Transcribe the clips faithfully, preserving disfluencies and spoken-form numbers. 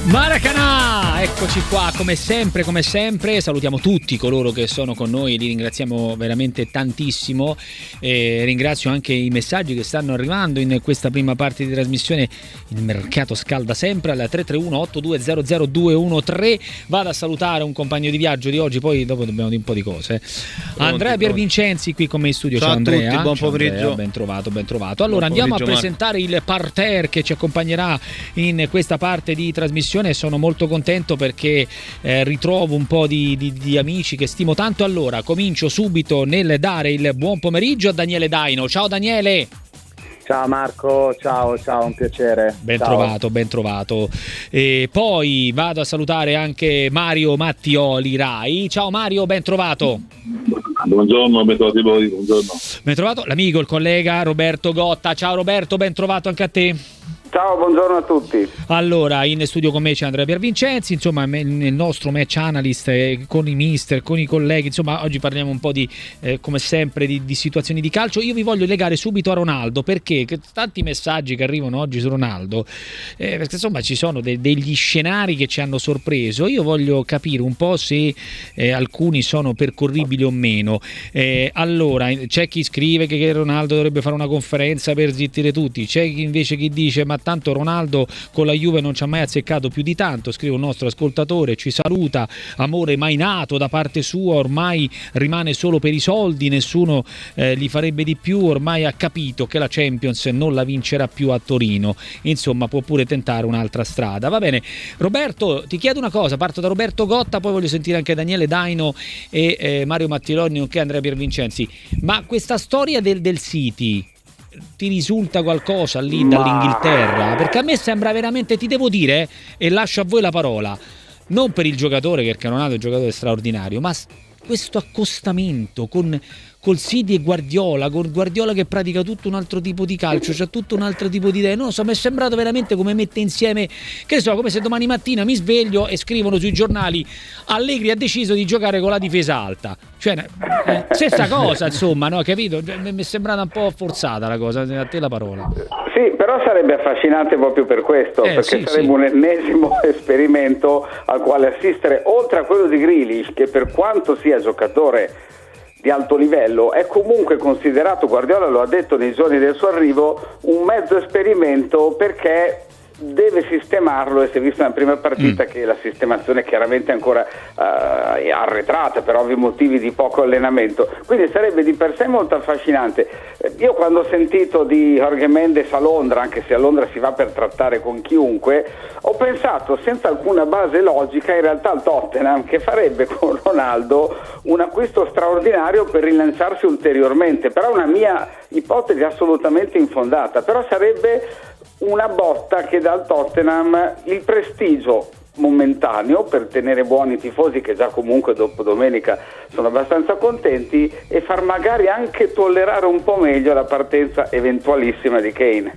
Maracanã, eccoci qua come sempre, come sempre, salutiamo tutti coloro che sono con noi, li ringraziamo veramente tantissimo, e ringrazio anche i messaggi che stanno arrivando in questa prima parte di trasmissione. Il mercato scalda sempre al tre tre uno otto due zero zero due uno tre. Vado a salutare un compagno di viaggio di oggi, poi dopo dobbiamo dire un po' di cose. Pronti, Andrea Piervincenzi qui con me in studio. Ciao, ciao Andrea, a tutti, buon ciao pomeriggio. Andrea, ben trovato, ben trovato. Allora buon andiamo a Marco. presentare il parterre che ci accompagnerà in questa parte di trasmissione. Sono molto contento perché eh, ritrovo un po' di, di, di amici che stimo tanto. Allora comincio subito nel dare il buon pomeriggio a Daniele Daino. Ciao Daniele. Ciao Marco, ciao, ciao, un piacere. Ben ciao. trovato, ben trovato. E poi vado a salutare anche Mario Mattioli Rai. Ciao Mario, ben trovato. Buongiorno, ben trovati voi, buongiorno. Ben trovato l'amico, il collega Roberto Gotta. Ciao Roberto, ben trovato anche a te. Ciao, buongiorno a tutti. Allora, in studio con me c'è Andrea Piervincenzi, insomma nel nostro match analyst eh, con i mister, con i colleghi, insomma oggi parliamo un po' di, eh, come sempre, di, di situazioni di calcio. Io vi voglio legare subito a Ronaldo, perché che tanti messaggi che arrivano oggi su Ronaldo, eh, perché insomma ci sono de- degli scenari che ci hanno sorpreso. Io voglio capire un po' se eh, alcuni sono percorribili o meno. Eh, allora, c'è chi scrive che, che Ronaldo dovrebbe fare una conferenza per zittire tutti, c'è chi invece chi dice ma tanto Ronaldo con la Juve non ci ha mai azzeccato più di tanto. Scrive un nostro ascoltatore, ci saluta, amore mai nato da parte sua, ormai rimane solo per i soldi, nessuno eh, gli farebbe di più, ormai ha capito che la Champions non la vincerà più a Torino, insomma può pure tentare un'altra strada. Va bene Roberto, ti chiedo una cosa, parto da Roberto Gotta, poi voglio sentire anche Daniele Daino e eh, Mario Mattiloni nonché Andrea Piervincenzi. Ma questa storia del, del City ti risulta qualcosa lì Ma... dall'Inghilterra? Perché a me sembra veramente, ti devo dire, e lascio a voi la parola, non per il giocatore, perché Ronaldo è un giocatore straordinario, ma questo accostamento con col City e Guardiola, con Guardiola che pratica tutto un altro tipo di calcio, c'ha tutto un altro tipo di idee. Non lo so, mi è sembrato veramente come mette insieme, che so, come se domani mattina mi sveglio e scrivono sui giornali Allegri ha deciso di giocare con la difesa alta. Cioè, eh, stessa cosa, insomma, no? Capito? Mi è sembrata un po' forzata la cosa, a te la parola. Sì, però sarebbe affascinante proprio per questo, eh, perché sì, sarebbe sì. un ennesimo esperimento al quale assistere, oltre a quello di Grealish, che per quanto sia giocatore di alto livello è comunque considerato, Guardiola lo ha detto nei giorni del suo arrivo, un mezzo esperimento, perché deve sistemarlo, e si è visto nella prima partita mm. che la sistemazione è chiaramente ancora uh, arretrata per ovvi motivi di poco allenamento, quindi sarebbe di per sé molto affascinante. Io quando ho sentito di Jorge Mendes a Londra, anche se a Londra si va per trattare con chiunque, ho pensato senza alcuna base logica in realtà al Tottenham, che farebbe con Ronaldo un acquisto straordinario per rilanciarsi ulteriormente, però una mia ipotesi assolutamente infondata, però sarebbe una botta che dà al Tottenham il prestigio momentaneo per tenere buoni i tifosi, che già comunque dopo domenica sono abbastanza contenti, e far magari anche tollerare un po' meglio la partenza eventualissima di Kane.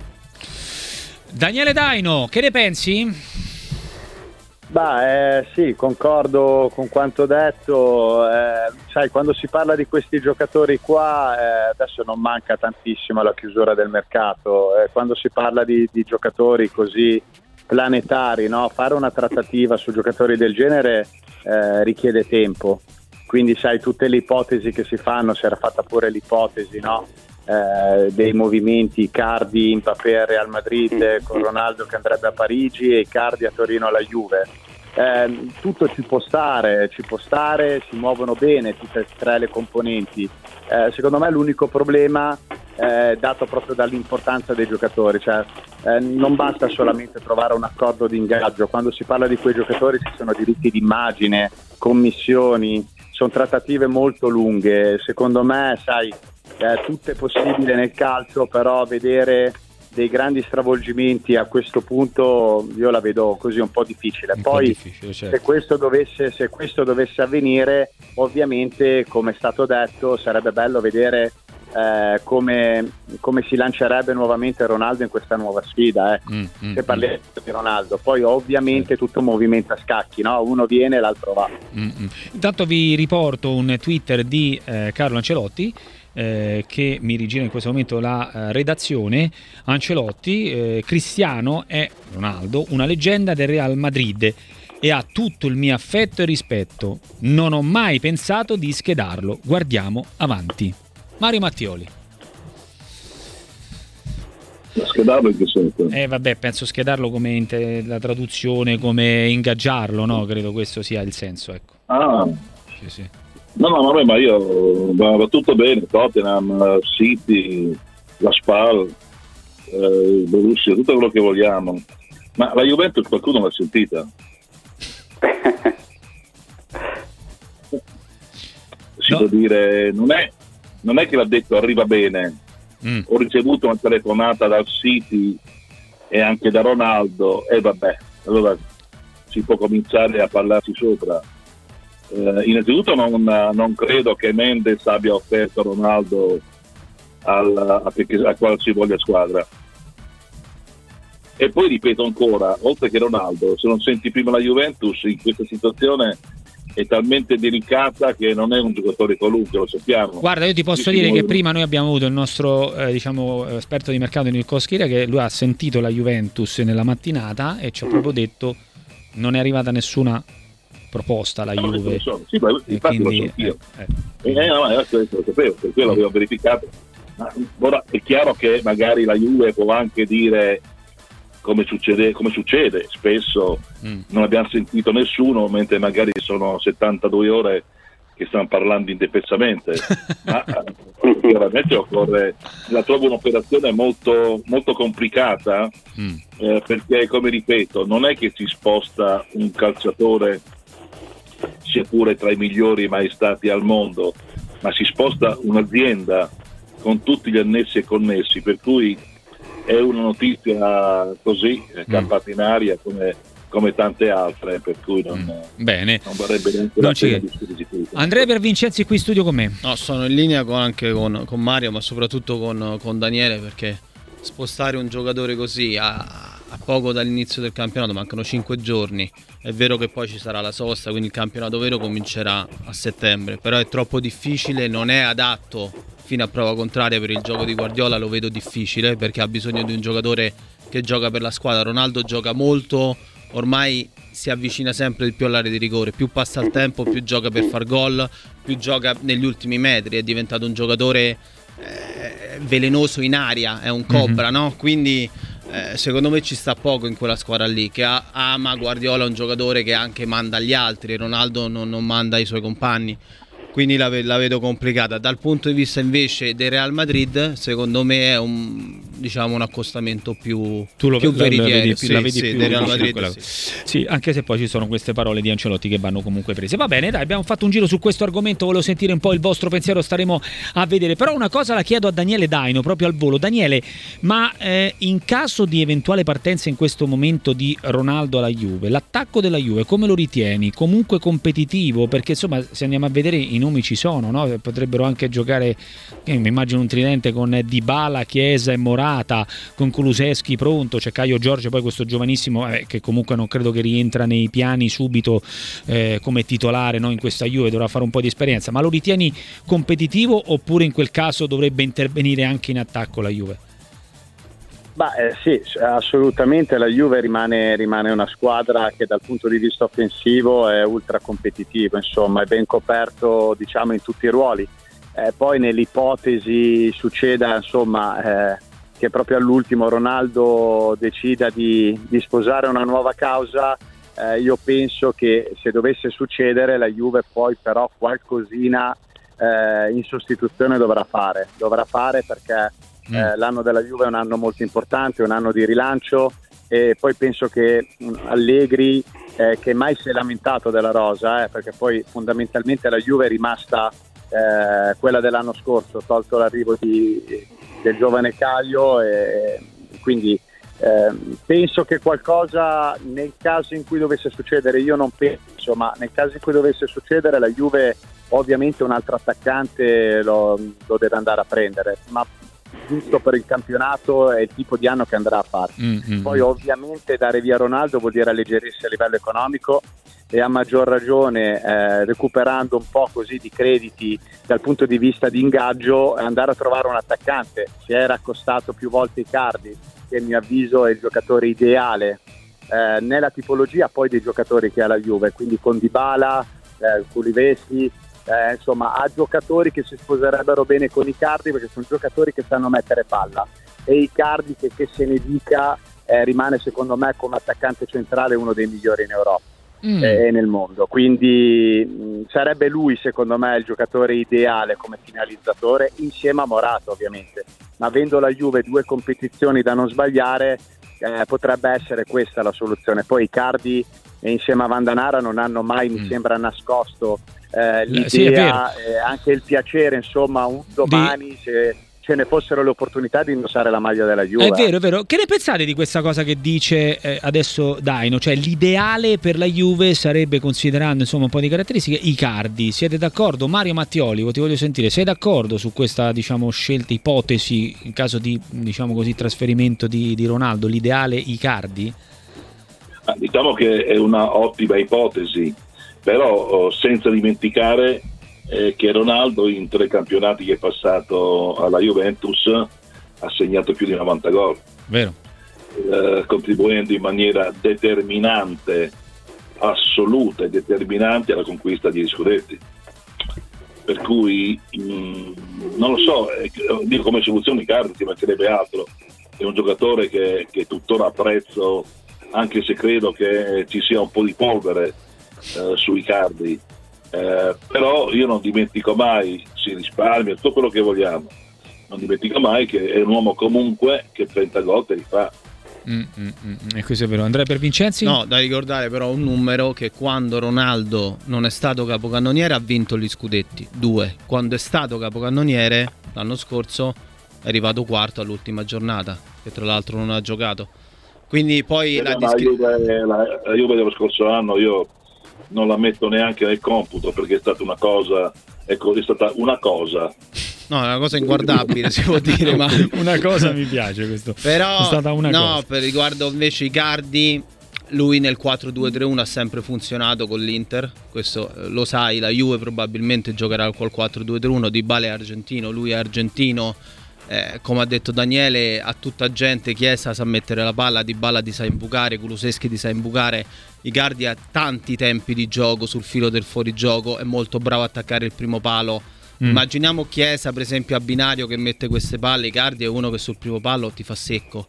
Daniele Daino, che ne pensi? Beh, eh, sì, concordo con quanto detto. Eh, sai, quando si parla di questi giocatori qua, eh, adesso non manca tantissimo alla chiusura del mercato. Eh, quando si parla di, di giocatori così planetari, no? Fare una trattativa su giocatori del genere eh, richiede tempo. Quindi, sai, tutte le ipotesi che si fanno, si era fatta pure l'ipotesi, no? Eh, dei movimenti Icardi, Mbappé, Real Madrid, con Ronaldo che andrebbe a Parigi e Icardi a Torino alla Juve. Eh, tutto ci può stare, ci può stare, si muovono bene tutte e tre le componenti. Eh, secondo me l'unico problema è dato proprio dall'importanza dei giocatori, cioè eh, non basta solamente trovare un accordo di ingaggio. Quando si parla di quei giocatori ci sono diritti d'immagine, commissioni, sono trattative molto lunghe. Secondo me, sai, Eh, tutto è possibile nel calcio, però vedere dei grandi stravolgimenti a questo punto io la vedo così un po' difficile. Un Poi po' difficile, certo. se, questo dovesse, se questo dovesse avvenire, ovviamente, come è stato detto, sarebbe bello vedere eh, come, come si lancerebbe nuovamente Ronaldo in questa nuova sfida, ecco. mm, mm, se parliamo mm. di Ronaldo, poi ovviamente sì. tutto movimento a scacchi, no? Uno viene e l'altro va. mm, mm. Intanto vi riporto un Twitter di eh, Carlo Ancelotti eh, che mi rigira in questo momento la eh, redazione. Ancelotti, eh, Cristiano è Ronaldo, una leggenda del Real Madrid e ha tutto il mio affetto e rispetto. Non ho mai pensato di schedarlo. Guardiamo avanti. Mario Mattioli. Schedarlo in che senso? Eh vabbè, penso schedarlo come in la traduzione, come ingaggiarlo, no? Credo questo sia il senso, ecco. Ah. Sì, sì. No, no, vabbè, ma io va, va tutto bene, Tottenham, City, la Spal, eh, Borussia, tutto quello che vogliamo. Ma la Juventus qualcuno l'ha sentita? Si no. può dire, non è, non è che l'ha detto arriva bene. Mm. Ho ricevuto una telefonata dal City e anche da Ronaldo e vabbè, allora si può cominciare a parlarsi sopra. Eh, innanzitutto non, non credo che Mendes abbia offerto Ronaldo al, a, a qualsivoglia squadra. E poi ripeto ancora, oltre che Ronaldo, se non senti prima la Juventus in questa situazione è talmente delicata che non è un giocatore qualunque, lo sappiamo. Guarda, io ti posso dire che prima noi abbiamo avuto il nostro eh, diciamo esperto di mercato Nilko Schira, che lui ha sentito la Juventus nella mattinata e ci ha proprio detto non è arrivata nessuna proposta alla no, Juve. So. Sì, ma infatti quindi, lo so io. Eh, eh. Eh, no, questo lo sapevo, per quello l'avevo verificato. Ma ora è chiaro che magari la Juve può anche dire, come succede, come succede spesso, mm. non abbiamo sentito nessuno, mentre magari sono settantadue ore che stanno parlando indefessamente. Ma chiaramente occorre, la trovo un'operazione molto, molto complicata, mm. eh, perché come ripeto, non è che si sposta un calciatore sia pure tra i migliori mai stati al mondo, ma si sposta un'azienda con tutti gli annessi e connessi, per cui è una notizia così campata in aria come, come tante altre, per cui non, mm. Bene. non varrebbe neanche non la pena ci... discutere di tutto. Andrea Pervincenzi qui in studio con me. No, sono in linea con, anche con, con Mario, ma soprattutto con, con Daniele, perché spostare un giocatore così a, a poco dall'inizio del campionato, mancano cinque giorni, è vero che poi ci sarà la sosta, quindi il campionato vero comincerà a settembre, però è troppo difficile, non è adatto fino a prova contraria per il gioco di Guardiola, lo vedo difficile perché ha bisogno di un giocatore che gioca per la squadra. Ronaldo gioca molto, ormai si avvicina sempre di più all'area di rigore, più passa il tempo, più gioca per far gol, più gioca negli ultimi metri, è diventato un giocatore eh, velenoso in aria, è un cobra, mm-hmm. no? Quindi eh, secondo me ci sta poco in quella squadra lì, che ha, ama Guardiola, un giocatore che anche manda agli altri, Ronaldo non, non manda ai suoi compagni. Quindi la, la vedo complicata. Dal punto di vista invece del Real Madrid, secondo me è un, diciamo, un accostamento più, tu lo, più la, veritiero, la vedi, sì, la vedi sì, più del Real vicino, Madrid, sì. Sì, anche se poi ci sono queste parole di Ancelotti che vanno comunque prese. Va bene, dai, abbiamo fatto un giro su questo argomento, volevo sentire un po' il vostro pensiero, staremo a vedere. Però una cosa la chiedo a Daniele Daino, proprio al volo. Daniele, ma eh, in caso di eventuale partenza in questo momento di Ronaldo alla Juve, l'attacco della Juve come lo ritieni? Comunque competitivo? Perché insomma, se andiamo a vedere i nomi ci sono, no? Potrebbero anche giocare, eh, mi immagino un tridente con Dybala, Chiesa e Morata, con Kulusevski pronto, c'è Caio Giorgio, poi questo giovanissimo eh, che comunque non credo che rientra nei piani subito eh, come titolare, no? In questa Juve dovrà fare un po' di esperienza, ma lo ritieni competitivo oppure in quel caso dovrebbe intervenire anche in attacco la Juve? Bah, eh, sì, assolutamente la Juve rimane, rimane una squadra che dal punto di vista offensivo è ultra competitiva, insomma è ben coperto, diciamo, in tutti i ruoli. Eh, poi nell'ipotesi succeda, insomma, eh, che proprio all'ultimo Ronaldo decida di, di sposare una nuova causa, eh, io penso che se dovesse succedere la Juve poi però qualcosina eh, in sostituzione dovrà fare, dovrà fare perché Eh, l'anno della Juve è un anno molto importante, un anno di rilancio, e poi penso che Allegri, eh, che mai si è lamentato della rosa, eh, perché poi fondamentalmente la Juve è rimasta eh, quella dell'anno scorso, tolto l'arrivo di, del giovane Caglio, e quindi eh, penso che qualcosa, nel caso in cui dovesse succedere, io non penso, ma nel caso in cui dovesse succedere la Juve ovviamente un altro attaccante lo, lo deve andare a prendere, ma giusto per il campionato è il tipo di anno che andrà a fare. Mm-hmm. Poi ovviamente dare via Ronaldo vuol dire alleggerirsi a livello economico, e a maggior ragione eh, recuperando un po' così di crediti dal punto di vista di ingaggio, andare a trovare un attaccante. Si era accostato più volte Icardi, che a mio avviso è il giocatore ideale eh, nella tipologia poi dei giocatori che ha la Juve, quindi con Dybala, eh, Kulivesi, eh, insomma ha giocatori che si sposerebbero bene con Icardi, perché sono giocatori che sanno mettere palla, e Icardi che, che se ne dica eh, rimane secondo me come attaccante centrale uno dei migliori in Europa mm. e eh, nel mondo, quindi mh, sarebbe lui secondo me il giocatore ideale come finalizzatore, insieme a Morata ovviamente, ma avendo la Juve due competizioni da non sbagliare eh, potrebbe essere questa la soluzione. Poi Icardi e insieme a Vandanara non hanno mai mm. mi sembra nascosto eh, l'idea sì, eh, anche il piacere insomma un domani di... se ce ne fossero le opportunità di indossare la maglia della Juve. È vero, è vero. Che ne pensate di questa cosa che dice eh, adesso Daino? Cioè l'ideale per la Juve sarebbe, considerando insomma un po' di caratteristiche, Icardi. Siete d'accordo? Mario Mattioli, ti voglio sentire. Sei d'accordo su questa diciamo scelta, ipotesi in caso di diciamo così trasferimento di, di Ronaldo? L'ideale Icardi? Ah, diciamo che è una ottima ipotesi, però oh, senza dimenticare Eh, che Ronaldo in tre campionati che è passato alla Juventus ha segnato più di novanta gol, vero? Eh, contribuendo in maniera determinante, assoluta e determinante alla conquista di scudetti. Per cui mh, non lo so, eh, dico come soluzione Icardi, ci mancherebbe altro, è un giocatore che, che tuttora apprezzo, anche se credo che ci sia un po' di polvere eh, su Icardi. Eh, però io non dimentico mai, si risparmia tutto quello che vogliamo, non dimentico mai che è un uomo comunque che trenta gol te li fa. Mm, mm, mm, e questo è vero. Andrea Pervincenzi? No, da ricordare però un numero, che quando Ronaldo non è stato capocannoniere ha vinto gli scudetti, due. Quando è stato capocannoniere l'anno scorso è arrivato quarto all'ultima giornata, che tra l'altro non ha giocato. Quindi poi eh, la, la, discri- Juve, la, la Juve dello scorso anno io non la metto neanche nel computo, perché è stata una cosa, ecco, è stata una cosa. No, è una cosa inguardabile, si può dire, ma una cosa mi piace questo. Però è stata una no, cosa. Per riguardo invece Icardi, lui nel quattro due tre uno ha sempre funzionato con l'Inter, questo lo sai, la Juve probabilmente giocherà col quattro due tre uno, Dybala è argentino, lui è argentino. Eh, come ha detto Daniele, a tutta gente, Chiesa sa mettere la palla, Dybala ti sa imbucare, Kulusevski ti sa imbucare, Icardi ha tanti tempi di gioco sul filo del fuorigioco, è molto bravo a attaccare il primo palo. Mm. Immaginiamo Chiesa per esempio a binario che mette queste palle, Icardi è uno che sul primo palo ti fa secco,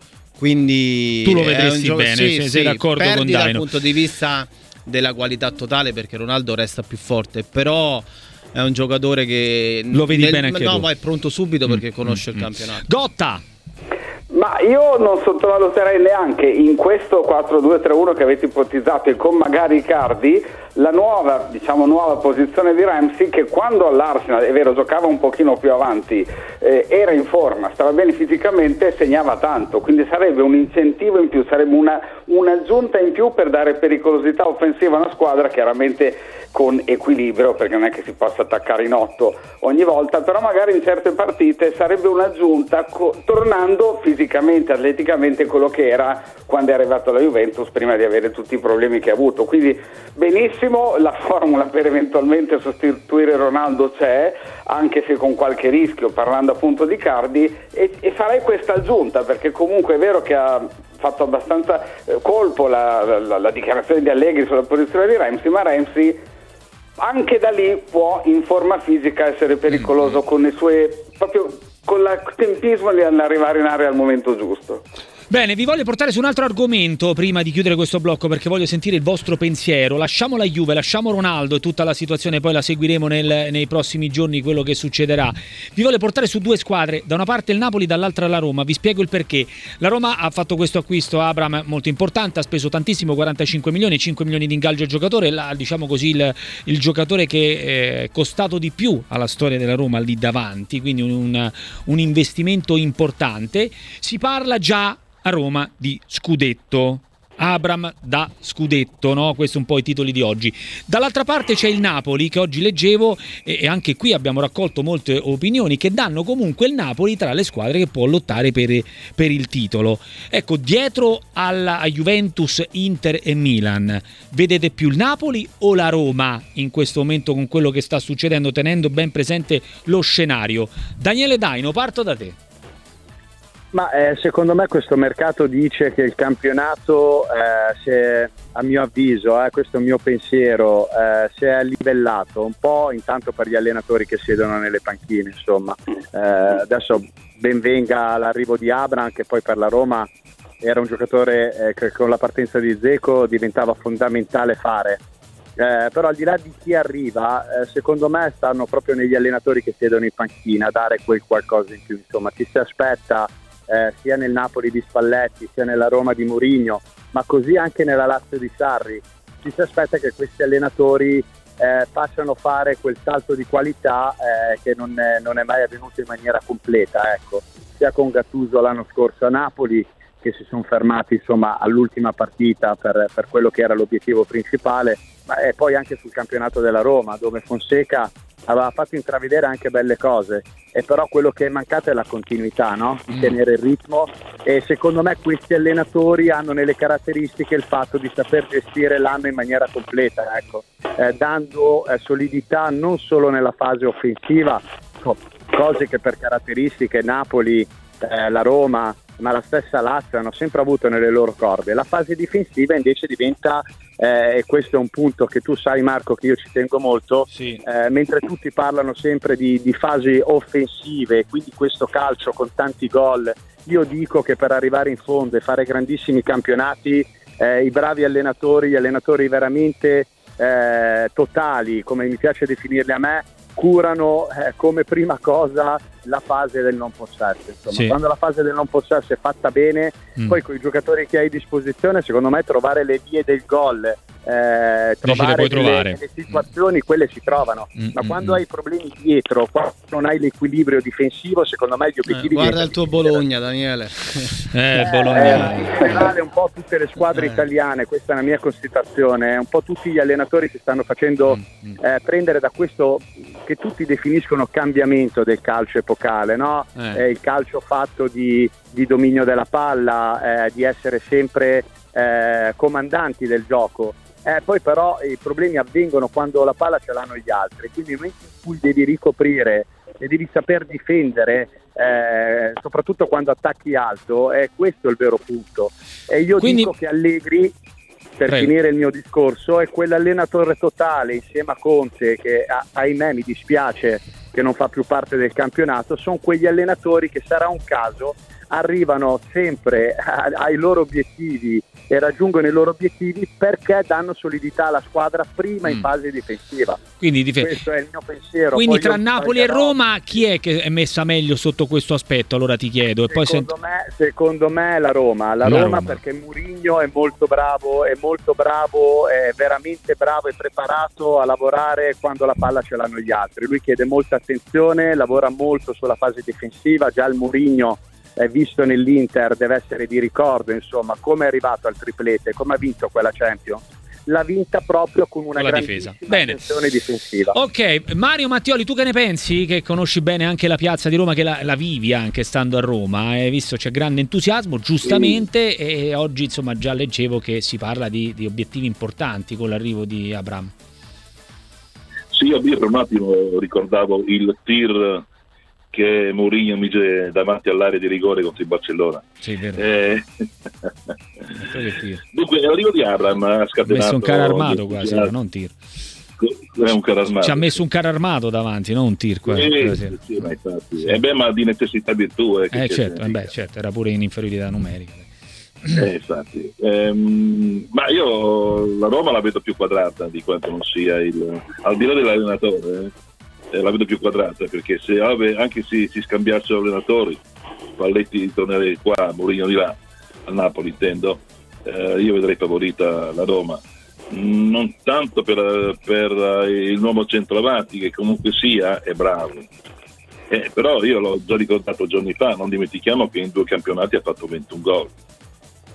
quindi tu lo vedresti gioco, bene, sì, sei, sì, sei d'accordo con Daino dal punto di vista della qualità totale, perché Ronaldo resta più forte, però è un giocatore che lo vedi nel, bene anche no, tu. ma è pronto subito perché mm, conosce mm, il campionato. Gotta! Ma io non sottovaluterei neanche in questo quattro due tre uno che avete ipotizzato e con magari Icardi la nuova, diciamo, nuova posizione di Ramsey, che quando all'Arsenal, è vero, giocava un pochino più avanti, eh, era in forma, stava bene fisicamente e segnava tanto, quindi sarebbe un incentivo in più, sarebbe una, un'aggiunta in più per dare pericolosità offensiva a una squadra, chiaramente con equilibrio, perché non è che si possa attaccare in otto ogni volta, però magari in certe partite sarebbe un'aggiunta, co- tornando fisicamente, atleticamente quello che era quando è arrivato alla Juventus prima di avere tutti i problemi che ha avuto. Quindi benissimo, la formula per eventualmente sostituire Ronaldo c'è, anche se con qualche rischio, parlando appunto di Icardi, e, e farei questa aggiunta, perché comunque è vero che ha fatto abbastanza eh, colpo la, la, la dichiarazione di Allegri sulla posizione di Ramsey, ma Ramsey anche da lì può in forma fisica essere pericoloso mm-hmm. con le sue, proprio con il tempismo di arrivare in area al momento giusto. Bene, vi voglio portare su un altro argomento prima di chiudere questo blocco, perché voglio sentire il vostro pensiero. Lasciamo la Juve, lasciamo Ronaldo e tutta la situazione, poi la seguiremo nel, nei prossimi giorni, quello che succederà. Vi voglio portare su due squadre, da una parte il Napoli, dall'altra la Roma. Vi spiego il perché. La Roma ha fatto questo acquisto, Abraham, molto importante, ha speso tantissimo, quarantacinque milioni, cinque milioni di ingaggio al giocatore, la, diciamo così il, il giocatore che è costato di più alla storia della Roma lì davanti, quindi un, un investimento importante. Si parla già a Roma di scudetto. Abraham da scudetto, no? Questo un po' i titoli di oggi. Dall'altra parte c'è il Napoli, che oggi leggevo, e anche qui abbiamo raccolto molte opinioni che danno comunque il Napoli tra le squadre che può lottare per, per il titolo. Ecco, dietro alla a Juventus, Inter e Milan, vedete più il Napoli o la Roma in questo momento con quello che sta succedendo, tenendo ben presente lo scenario? Daniele Daino, parto da te. Ma eh, secondo me questo mercato dice che il campionato, eh, se, a mio avviso, eh, questo è il mio pensiero, eh, si è livellato un po', intanto per gli allenatori che siedono nelle panchine, insomma. Eh, adesso ben venga l'arrivo di Abraham, che poi per la Roma era un giocatore eh, che con la partenza di Dzeko diventava fondamentale fare. Eh, però al di là di chi arriva, eh, secondo me stanno proprio negli allenatori che siedono in panchina a dare quel qualcosa in più, insomma. Ci si aspetta Eh, sia nel Napoli di Spalletti, sia nella Roma di Mourinho, ma così anche nella Lazio di Sarri. Ci si aspetta che questi allenatori eh, facciano fare quel salto di qualità eh, che non è, non è mai avvenuto in maniera completa, ecco. Sia con Gattuso l'anno scorso a Napoli, che si sono fermati insomma all'ultima partita per, per quello che era l'obiettivo principale, ma e poi anche sul campionato della Roma, dove Fonseca aveva fatto intravedere anche belle cose, e però quello che è mancato è la continuità, no? Di tenere il ritmo, e secondo me questi allenatori hanno nelle caratteristiche il fatto di saper gestire l'anno in maniera completa, ecco, eh, dando eh, solidità non solo nella fase offensiva, co- cose che per caratteristiche Napoli, eh, la Roma, ma la stessa Lazio hanno sempre avuto nelle loro corde. La fase difensiva invece diventa, eh, e questo è un punto che tu sai Marco che io ci tengo molto, sì. eh, mentre tutti parlano sempre di, di fasi offensive, quindi questo calcio con tanti gol, io dico che per arrivare in fondo e fare grandissimi campionati, eh, i bravi allenatori, gli allenatori veramente eh, totali, come mi piace definirli a me, curano eh, come prima cosa la fase del non possesso, insomma. Sì. Quando la fase del non possesso è fatta bene, mm. poi con i giocatori che hai a disposizione, secondo me trovare le vie del gol, eh, trovare, trovare. Le, le situazioni, mm. quelle si trovano, mm. ma mm. quando mm. hai problemi dietro, quando non hai l'equilibrio difensivo, secondo me gli obiettivi... Eh, guarda il tuo Bologna, Daniele. eh, Bologna. Eh, in generale un po' tutte le squadre eh. italiane, questa è la mia constatazione, un po' tutti gli allenatori si stanno facendo mm. eh, prendere da questo che tutti definiscono cambiamento del calcio epocale, no? Eh. Eh, il calcio fatto di, di dominio della palla, eh, di essere sempre eh, comandanti del gioco. Eh, poi però i problemi avvengono quando la palla ce l'hanno gli altri, quindi nel momento in cui devi ricoprire e devi saper difendere, eh, soprattutto quando attacchi alto, è questo il vero punto. E io quindi... dico che Allegri, per Prego. finire il mio discorso, è quell'allenatore totale insieme a Conte che ahimè mi dispiace che non fa più parte del campionato, sono quegli allenatori che, sarà un caso, arrivano sempre ai loro obiettivi e raggiungono i loro obiettivi perché danno solidità alla squadra prima in mm. fase difensiva. Quindi dif- questo è il mio pensiero. Quindi poi tra Napoli e Roma chi è che è messa meglio sotto questo aspetto? Allora ti chiedo. E secondo, poi me, secondo me la Roma, la, la Roma, Roma perché Mourinho è molto bravo, è molto bravo, è veramente bravo e preparato a lavorare quando la palla ce l'hanno gli altri. Lui chiede molta attenzione, lavora molto sulla fase difensiva, già il Mourinho è visto nell'Inter, deve essere di ricordo, insomma, come è arrivato al triplete, come ha vinto quella Champions. L'ha vinta proprio con una con grandissima attenzione difensiva. Ok, Mario Mattioli, tu che ne pensi? Che conosci bene anche la piazza di Roma, che la, la vivi anche stando a Roma, hai visto c'è grande entusiasmo, giustamente, sì. E oggi insomma già leggevo che si parla di, di obiettivi importanti con l'arrivo di Abraham. Sì, io per un attimo ricordavo il tir che Mourinho mise davanti all'area di rigore contro il Barcellona. Sì, vero. Eh... Dunque, l'arrivo di Abraham ha scatenato... Ha messo un carro armato quasi, no, non tir. È un carro armato. Ci ha messo un carro armato davanti, non un tir. Qua, eh, sì, sì, ma infatti. Sì. Eh beh, ma di necessità virtù. Eh, eh certo, eh beh, certo, era pure in inferiorità numerica. Eh, infatti. Ehm, ma io la Roma la vedo più quadrata di quanto non sia il... Al di là dell'allenatore, eh. la vedo più quadrata, perché se anche se si scambiassero allenatori, Spalletti tornerei qua, Mourinho di là, a Napoli intendo, eh, io vedrei favorita la Roma, non tanto per, per il nuovo centravanti che comunque sia è bravo, eh, però io l'ho già ricordato giorni fa, non dimentichiamo che in due campionati ha fatto ventuno gol.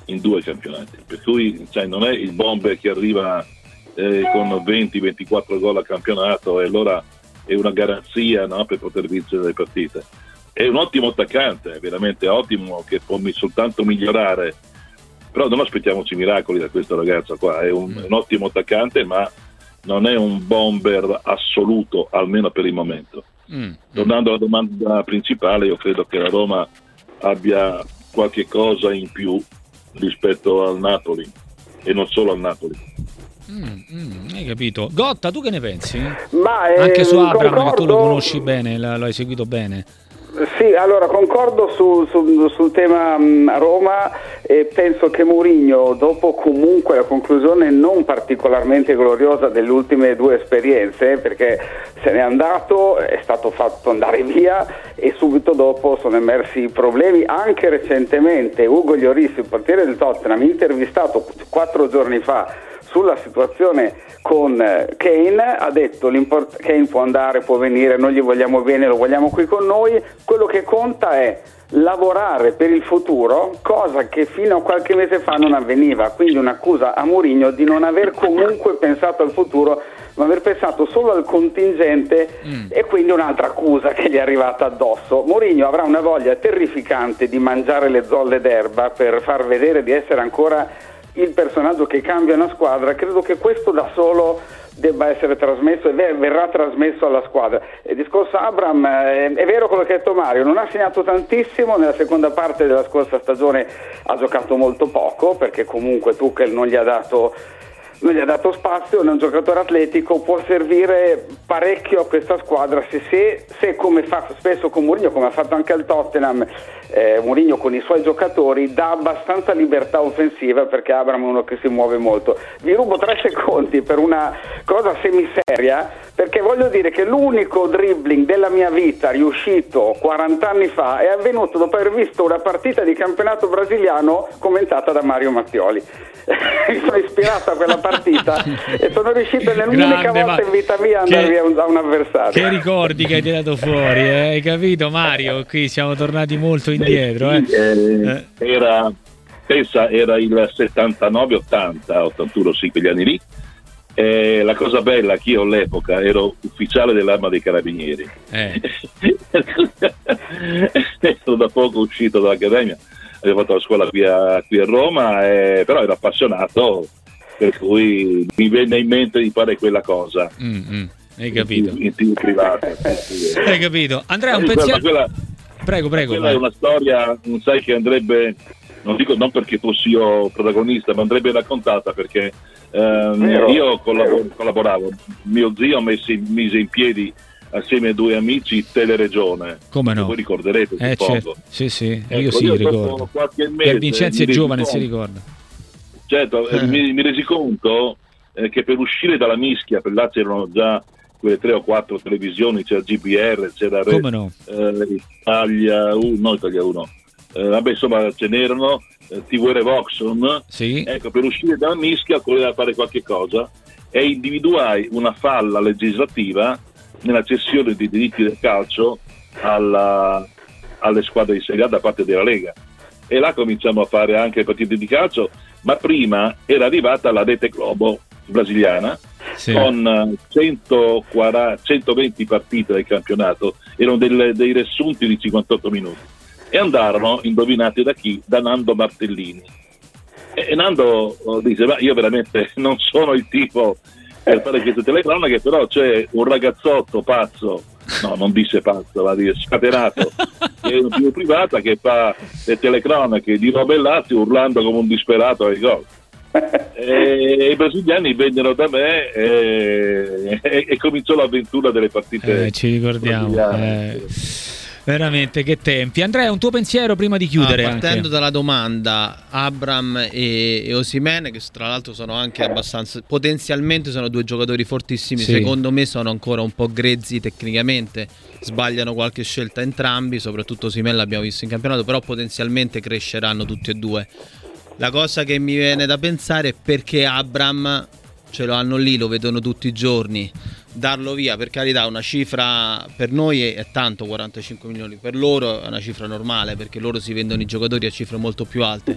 in due campionati, per cui cioè, non è il bomber che arriva eh, con venti ventiquattro gol a campionato e allora è una garanzia, no, per poter vincere le partite. È un ottimo attaccante, veramente ottimo, che può soltanto migliorare, però non aspettiamoci miracoli da questo ragazzo qua. È un, mm. un ottimo attaccante, ma non è un bomber assoluto, almeno per il momento. Mm. Tornando alla domanda principale, io credo che la Roma abbia qualche cosa in più rispetto al Napoli, e non solo al Napoli. Mm, mm, hai capito. Gotta, tu che ne pensi? Ma, eh, anche su Abraham, concordo... che tu lo conosci bene, lo hai seguito bene. Sì, allora concordo su, su, sul tema um, Roma, e penso che Mourinho, dopo comunque la conclusione non particolarmente gloriosa delle ultime due esperienze, perché se n'è andato, è stato fatto andare via e subito dopo sono emersi i problemi. Anche recentemente Ugo Lloris, il portiere del Tottenham, intervistato quattro giorni fa sulla situazione con Kane, ha detto Kane può andare, può venire, noi gli vogliamo bene, lo vogliamo qui con noi, quello che conta è lavorare per il futuro, cosa che fino a qualche mese fa non avveniva. Quindi un'accusa a Mourinho di non aver comunque pensato al futuro, ma aver pensato solo al contingente, mm. e quindi un'altra accusa che gli è arrivata addosso. Mourinho avrà una voglia terrificante di mangiare le zolle d'erba per far vedere di essere ancora il personaggio che cambia una squadra. Credo che questo da solo debba essere trasmesso e verrà trasmesso alla squadra. Il discorso Abraham, eh, è vero quello che ha detto Mario, non ha segnato tantissimo, nella seconda parte della scorsa stagione ha giocato molto poco, perché comunque Tuchel non gli ha dato non gli ha dato spazio. È un giocatore atletico, può servire parecchio a questa squadra se, se, se come fa spesso con Mourinho, come ha fatto anche al Tottenham, eh, Mourinho con i suoi giocatori dà abbastanza libertà offensiva, perché Abraham è uno che si muove molto. Vi rubo tre secondi per una cosa semiseria, perché voglio dire che l'unico dribbling della mia vita riuscito quaranta anni fa è avvenuto dopo aver visto una partita di campionato brasiliano commentata da Mario Mattioli. Mi sono ispirato a quella partita e sono riuscito nell'unica Grande, volta in vita mia ad andare via da un avversario. Che ricordi che hai tirato fuori, eh? Hai capito Mario? Qui siamo tornati molto indietro. Eh. Eh, era, pensa, era il settantanove ottanta, ottantuno, sì, quegli anni lì. Eh, la cosa bella che io all'epoca ero ufficiale dell'Arma dei Carabinieri, eh. sono da poco uscito dall'Accademia, avevo fatto la scuola qui a, qui a Roma, eh, però ero appassionato, per cui mi venne in mente di fare quella cosa. Mm-hmm. Hai capito? In, in team privato. Hai capito? Andrea, un quella, pensiero... Quella, prego, prego. Quella vai. È una storia, non sai, che andrebbe, non dico non perché fossi io protagonista, ma andrebbe raccontata, perché ehm, io collabor- collaboravo, mio zio mise, mise in piedi assieme a due amici Teleregione. Come no? Voi ricorderete, eh, certo. Sì, sì, ecco, io sì, io ricordo. Per Vincenzi è giovane, si ricorda. Certo, eh. mi, mi resi conto eh, che per uscire dalla mischia, per là c'erano già quelle tre o quattro televisioni, c'era G B R, c'era Re, no? eh, Italia uno, no Italia uno, eh, vabbè, insomma ce n'erano, eh, T V R Voxon, sì. Ecco, per uscire dalla mischia voleva fare qualche cosa e individuai una falla legislativa nella cessione dei diritti del calcio alla, alle squadre di Serie A da parte della Lega, e là cominciamo a fare anche partite di calcio, ma prima era arrivata la Rete Globo brasiliana, sì, con centoquaranta, centoventi partite del campionato, erano delle, dei riassunti di cinquantotto minuti, e andarono indovinati da chi? Da Nando Martellini. E Nando dice: ma io veramente non sono il tipo per fare queste telecronache, però c'è un ragazzotto pazzo, no, non disse pazzo, va a dire scatenato, che è un tipo privata che fa le telecronache di Robe e Lazio urlando come un disperato ai gol. E i brasiliani vennero da me e, e, e cominciò l'avventura delle partite. Eh, ci ricordiamo. Eh. Veramente che tempi. Andrea, un tuo pensiero prima di chiudere? Ah, partendo anche. dalla domanda, Abraham e, e Osimhen, che tra l'altro sono anche abbastanza, potenzialmente sono due giocatori fortissimi, sì, secondo me sono ancora un po' grezzi tecnicamente, sbagliano qualche scelta entrambi, soprattutto Osimhen l'abbiamo visto in campionato, però potenzialmente cresceranno tutti e due. La cosa che mi viene da pensare è perché Abraham ce lo hanno lì, lo vedono tutti i giorni, darlo via, per carità, una cifra per noi è, è tanto, quarantacinque milioni, per loro è una cifra normale, perché loro si vendono i giocatori a cifre molto più alte,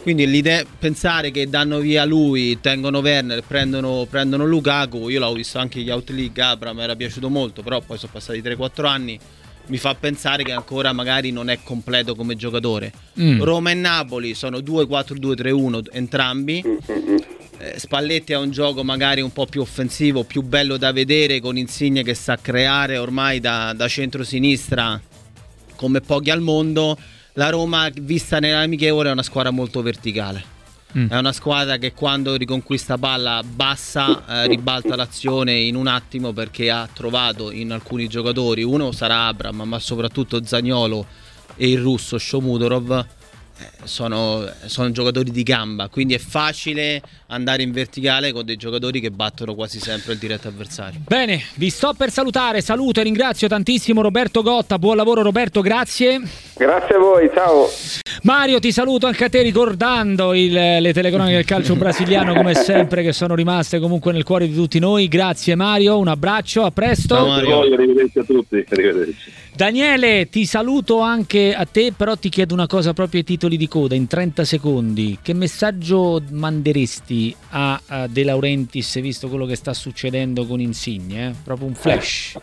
Quindi l'idea, pensare che danno via lui, tengono Werner, prendono, prendono Lukaku, io l'ho visto anche gli Out League, Abram mi era piaciuto molto, però poi sono passati tre quattro anni, mi fa pensare che ancora magari non è completo come giocatore. mm. Roma e Napoli sono due quattro due tre uno entrambi. eh, Spalletti ha un gioco magari un po' più offensivo, più bello da vedere, con Insigne che sa creare ormai da, da centro-sinistra come pochi al mondo. La Roma, vista nell'amichevole, è una squadra molto verticale. Mm. È una squadra che quando riconquista palla bassa, eh, ribalta l'azione in un attimo, perché ha trovato in alcuni giocatori, uno sarà Abram, ma soprattutto Zaniolo e il russo Shomurodov, eh, sono, sono giocatori di gamba, quindi è facile andare in verticale con dei giocatori che battono quasi sempre il diretto avversario. Bene, vi sto per salutare, saluto e ringrazio tantissimo Roberto Gotta, buon lavoro Roberto, grazie. Grazie a voi, ciao. Mario, ti saluto anche a te, ricordando il, le telecronache del calcio brasiliano come sempre, che sono rimaste comunque nel cuore di tutti noi. Grazie Mario, un abbraccio, a presto. Ciao Mario, arrivederci a tutti, arrivederci. Daniele, ti saluto anche a te, però ti chiedo una cosa proprio ai titoli di coda, in trenta secondi. Che messaggio manderesti a, a De Laurentiis, visto quello che sta succedendo con Insigne? Eh? Proprio un flash.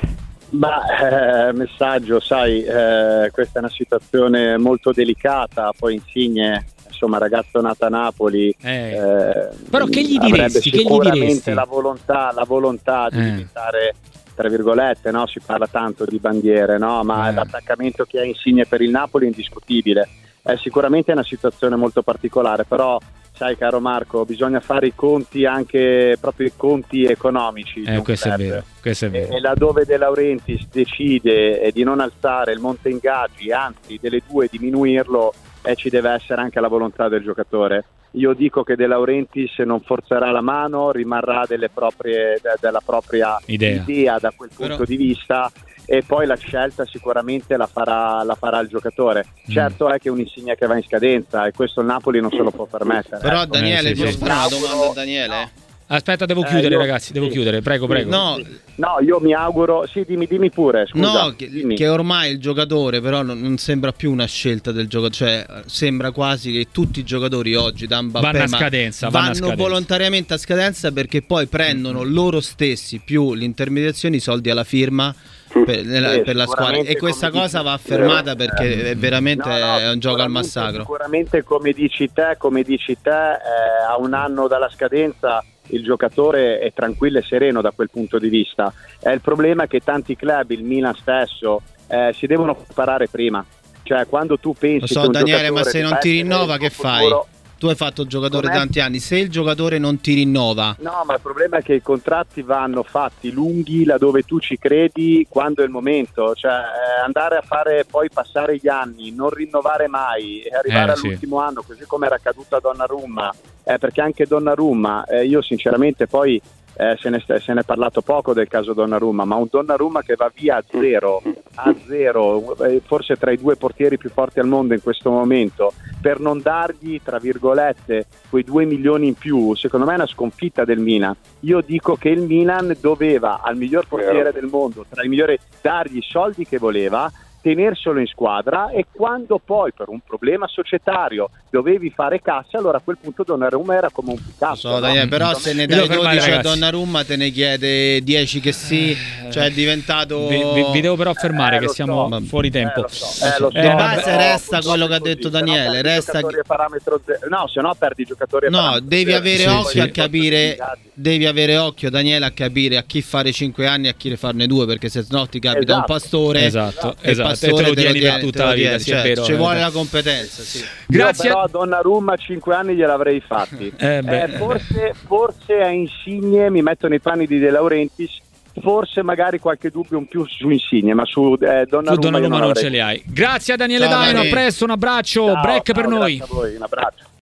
Ma eh, messaggio, sai, eh, questa è una situazione molto delicata, poi Insigne, insomma, ragazzo nato a Napoli, eh. Eh, però che gli diresti? Che sicuramente gli diresti? la volontà, la volontà di eh. diventare, tra virgolette, no? Si parla tanto di bandiere, no? Ma eh. l'attaccamento che ha Insigne per il Napoli è indiscutibile. È sicuramente una situazione molto particolare, però sai, caro Marco, bisogna fare i conti, anche proprio i conti economici. Eh, questo è vero, questo è vero. E, e laddove De Laurentiis decide di non alzare il monte ingaggi, anzi delle due diminuirlo, eh, ci deve essere anche la volontà del giocatore. Io dico che De Laurentiis non forzerà la mano, rimarrà delle proprie, de, della propria idea. idea da quel punto Però... di vista, e poi la scelta sicuramente la farà, la farà il giocatore. Mm. Certo è che è un Insigne che va in scadenza e questo il Napoli non se lo può permettere. Però ecco. Daniele, eh, sì, ti sì. ho una domanda a Daniele. No. Aspetta, devo chiudere, eh, io, ragazzi, devo sì, chiudere, prego, prego. No, no, io mi auguro, sì, dimmi, dimmi pure, scusa. No, che, che ormai il giocatore però non, non sembra più una scelta del giocatore, cioè sembra quasi che tutti i giocatori oggi da Mbappé vanno a scadenza, vanno, vanno a scadenza. volontariamente a scadenza, perché poi prendono mm. loro stessi più l'intermediazione, i soldi alla firma per, nella, sì, per la squadra, e questa cosa va affermata eh, perché è veramente no, no, è un gioco al massacro. Sicuramente, come dici te, come dici te, eh, a un anno dalla scadenza il giocatore è tranquillo e sereno da quel punto di vista. Eh, il problema è che tanti club, il Milan stesso, eh, si devono preparare prima. Cioè, quando tu pensi Lo so, che un Daniele, ma se non ti rinnova che futuro, fai? Tu hai fatto il giocatore com'è? tanti anni, se il giocatore non ti rinnova. No, ma il problema è che i contratti vanno fatti lunghi laddove tu ci credi quando è il momento. Cioè, eh, andare a fare poi passare gli anni, non rinnovare mai e arrivare eh, all'ultimo sì. anno, così come era accaduto a Donnarumma. Eh, perché anche Donnarumma, eh, io sinceramente poi eh, se, ne, se ne è parlato poco del caso Donnarumma, ma un Donnarumma che va via a zero, a zero, eh, forse tra i due portieri più forti al mondo in questo momento, per non dargli, tra virgolette, quei due milioni in più, secondo me è una sconfitta del Milan. Io dico che il Milan doveva al miglior portiere del mondo, tra i migliori, dargli i soldi che voleva, tenerselo in squadra, e quando poi per un problema societario dovevi fare cassa, allora a quel punto Donnarumma era come un Picasso. So, Daniele, no? però se ne dai dodici a Donnarumma te ne chiede dieci che sì, cioè è diventato... Vi, vi, vi devo però fermare eh, che siamo so. fuori tempo. Eh, lo so, eh, lo so. Di Eh, base vabbè, resta no, quello che ha così, detto se no Daniele, perdi resta giocatori a parametro zero. No, se no perdi i giocatori a No, parametro devi zero. avere Sì, occhio sì. a capire, devi avere occhio, Daniele, a capire a chi fare cinque anni e a chi ne farne due, perché se no ti capita Esatto. un pastore, Esatto, e il esatto, pastore e te lo te tieni per tutta te lo la vita, tieni, sì, è cioè, vero, ci è vuole vero. la competenza, sì. Grazie. Io però a Donnarumma cinque anni gliel'avrei fatti. Eh, beh. Eh, forse, forse a Insigne, mi metto nei panni di De Laurentiis, forse magari qualche dubbio in più su Insigne, ma su eh, Donnarumma, Tu Donnarumma non non ce li hai. Grazie a Daniele Ciao, Daino, a Dani. presto, un abbraccio, Ciao, break ciao, per noi. grazie a voi, un abbraccio.